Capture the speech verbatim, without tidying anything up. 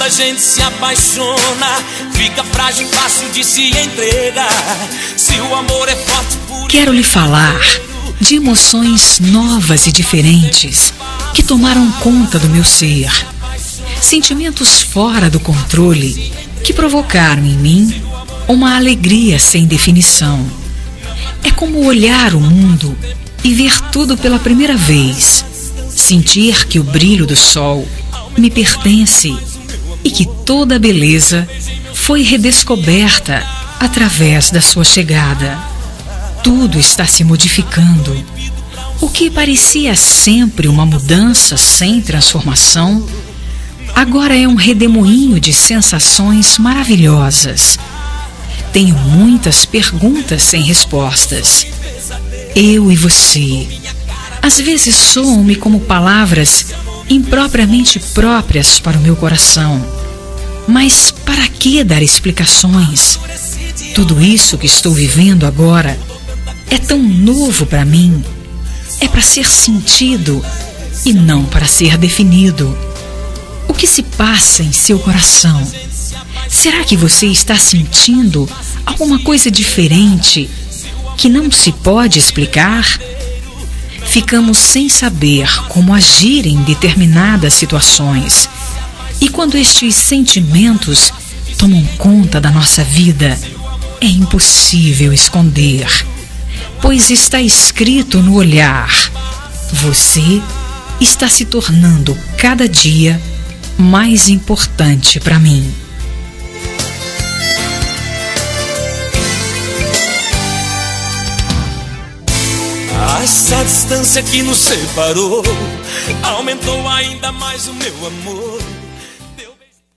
a gente se apaixona, fica frágil, fácil de se entregar. Se o amor é forte por... Quero lhe falar de emoções novas e diferentes que tomaram conta do meu ser. Sentimentos fora do controle que provocaram em mim uma alegria sem definição. É como olhar o mundo e ver tudo pela primeira vez. Sentir que o brilho do sol me pertence e que toda a beleza foi redescoberta através da sua chegada. Tudo está se modificando. O que parecia sempre uma mudança sem transformação, agora é um redemoinho de sensações maravilhosas. Tenho muitas perguntas sem respostas. Eu e você, às vezes soam-me como palavras impropriamente próprias para o meu coração. Mas para que dar explicações? Tudo isso que estou vivendo agora é tão novo para mim. É para ser sentido e não para ser definido. O que se passa em seu coração? Será que você está sentindo alguma coisa diferente que não se pode explicar? Ficamos sem saber como agir em determinadas situações. E quando estes sentimentos tomam conta da nossa vida, é impossível esconder, pois está escrito no olhar. Você está se tornando cada dia mais importante para mim. Essa distância que nos separou aumentou ainda mais o meu amor.